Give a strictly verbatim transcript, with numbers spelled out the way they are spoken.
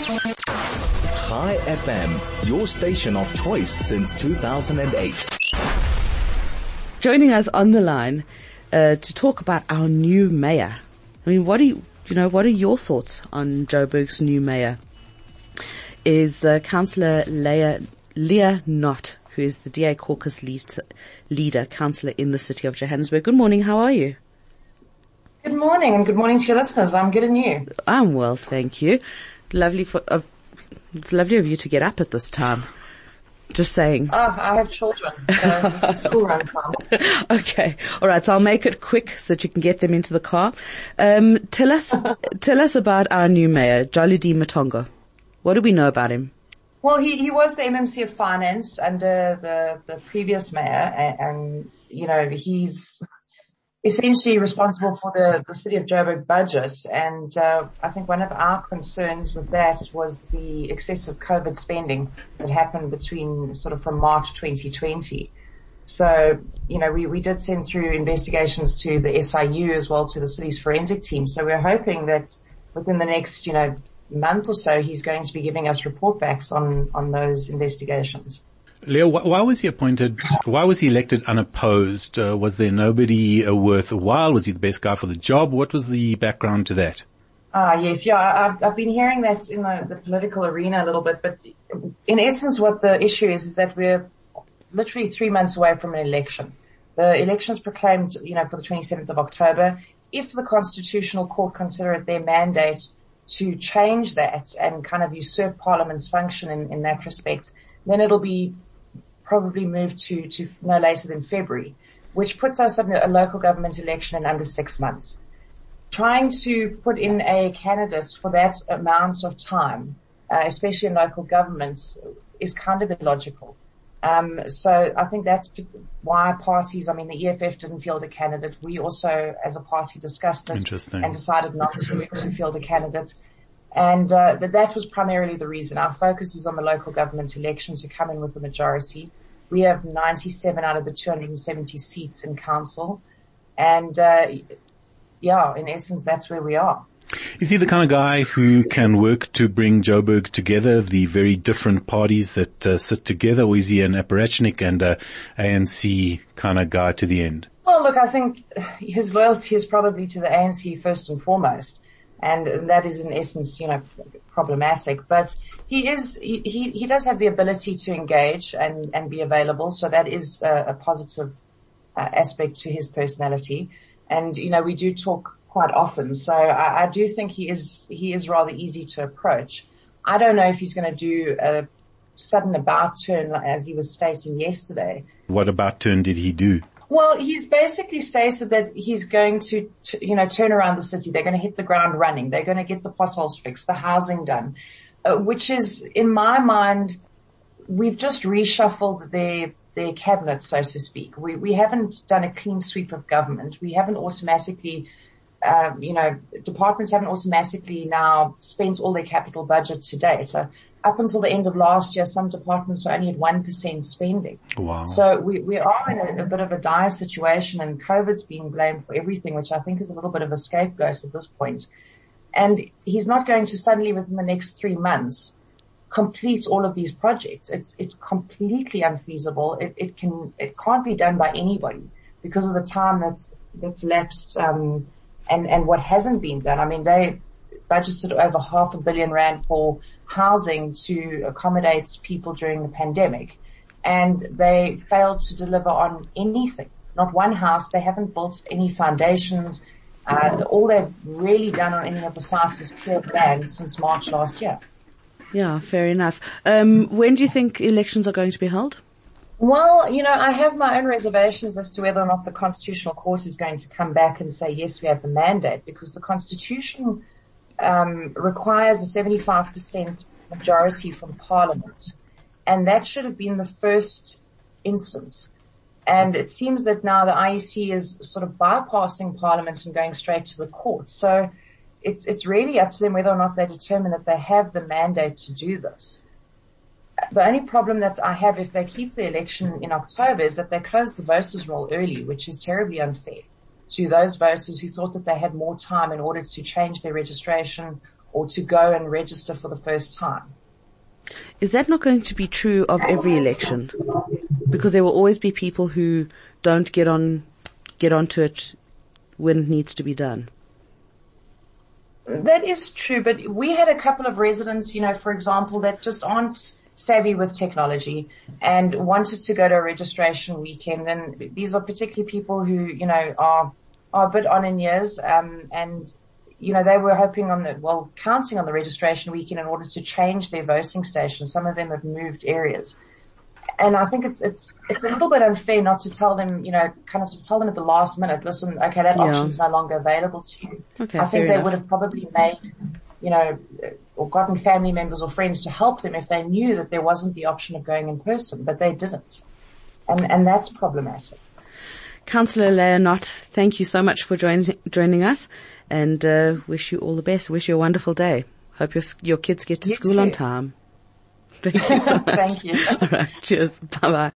Chai F M, your station of choice since two thousand eight. Joining us on the line uh, to talk about our new mayor. I mean, what do you, you know, what are your thoughts on Joburg's new mayor? Is uh, Councillor Leah, Leah Knott, who is the D A caucus lead, leader, councillor in the city of Johannesburg. Good morning, how are you? Good morning, and good morning to your listeners. I'm good, and you? I'm well, thank you. Lovely for, uh, it's lovely of you to get up at this time. Just saying. Oh, I have children, so this is school run time. Okay. All right. So I'll make it quick so that you can get them into the car. Um, tell us, tell us about our new mayor, Jolly Matongo. What do we know about him? Well, he, he was the M M C of Finance under the, the previous mayor, and, and, you know, he's essentially responsible for the, the city of Joburg budget. And, uh, I think one of our concerns with that was the excessive COVID spending that happened between sort of from March twenty twenty. So, you know, we, we did send through investigations to the S I U as well, to the city's forensic team. So we're hoping that within the next, you know, month or so, he's going to be giving us report backs on, on those investigations. Leo, why was he appointed, why was he elected unopposed? Uh, was there nobody uh, worth a while? Was he the best guy for the job? What was the background to that? Ah, yes, yeah, I've, I've been hearing that in the, the political arena a little bit, but in essence what the issue is, is that we're literally three months away from an election. The election's proclaimed, you know, for the twenty-seventh of October. If the Constitutional Court consider it their mandate to change that and kind of usurp Parliament's function in, in that respect, then it'll be probably moved to, to no later than February, which puts us in a local government election in under six months. Trying to put in a candidate for that amount of time, uh, especially in local governments, is kind of illogical. Um, so I think that's why parties, I mean, the E F F didn't field a candidate. We also, as a party, discussed it and decided not to, to field a candidate. And uh, that, that was primarily the reason. Our focus is on the local government election to come in with the majority. We have ninety-seven out of the two hundred seventy seats in council. And, uh, yeah, in essence, that's where we are. Is he the kind of guy who can work to bring Joburg together, the very different parties that uh, sit together, or is he an apparatchik and a A N C kind of guy to the end? Well, look, I think his loyalty is probably to the A N C first and foremost. And that is in essence, you know, problematic. But he is, he, he does have the ability to engage and, and be available. So that is a, a positive uh, aspect to his personality. And, you know, we do talk quite often. So I, I do think he is, he is rather easy to approach. I don't know if he's going to do a sudden about turn as he was stating yesterday. What about turn did he do? Well, he's basically stated that he's going to, to, you know, turn around the city. They're going to hit the ground running. They're going to get the potholes fixed, the housing done, uh, which is, in my mind, we've just reshuffled their, their cabinet, so to speak. We, we haven't done a clean sweep of government. We haven't automatically, um, you know, departments haven't automatically now spent all their capital budget to date. So up until the end of last year, some departments were only at one percent spending. Wow. So we, we are in a, a bit of a dire situation, and COVID's being blamed for everything, which I think is a little bit of a scapegoat at this point. And he's not going to suddenly within the next three months complete all of these projects. It's, it's completely unfeasible. It, it can, it can't be done by anybody because of the time that's, that's lapsed, um, and, and what hasn't been done. I mean, they budgeted over half a billion rand for housing to accommodate people during the pandemic, and they failed to deliver on anything. Not one house. They haven't built any foundations. Uh, all they've really done on any of the sites is cleared land since March last year. Yeah, fair enough. Um, when do you think elections are going to be held? Well, you know, I have my own reservations as to whether or not the Constitutional Court is going to come back and say, yes, we have the mandate, because the Constitution um, requires a seventy-five percent majority from Parliament. And that should have been the first instance. And it seems that now the I E C is sort of bypassing Parliament and going straight to the court. So it's, it's really up to them whether or not they determine that they have the mandate to do this. The only problem that I have if they keep the election in October is that they close the voters' roll early, which is terribly unfair to those voters who thought that they had more time in order to change their registration or to go and register for the first time. Is that not going to be true of every election? Because there will always be people who don't get on, get onto it when it needs to be done. That is true, but we had a couple of residents, you know, for example, that just aren't savvy with technology and wanted to go to a registration weekend. And these are particularly people who, you know, are, are a bit on in years, um, and, you know, they were hoping on the, well, counting on the registration weekend in order to change their voting station. Some of them have moved areas. And I think it's, it's, it's a little bit unfair not to tell them, you know, kind of to tell them at the last minute, listen, okay, that yeah. option's no longer available to you. Okay, I think they enough. would have probably made, you know, or gotten family members or friends to help them if they knew that there wasn't the option of going in person, but they didn't. And, and that's problematic. Councillor Leah Knott, thank you so much for join, joining us, and uh, wish you all the best. Wish you a wonderful day. Hope your your kids get to You school too. on time. Thank you so much. Thank you. All right, cheers. Bye bye.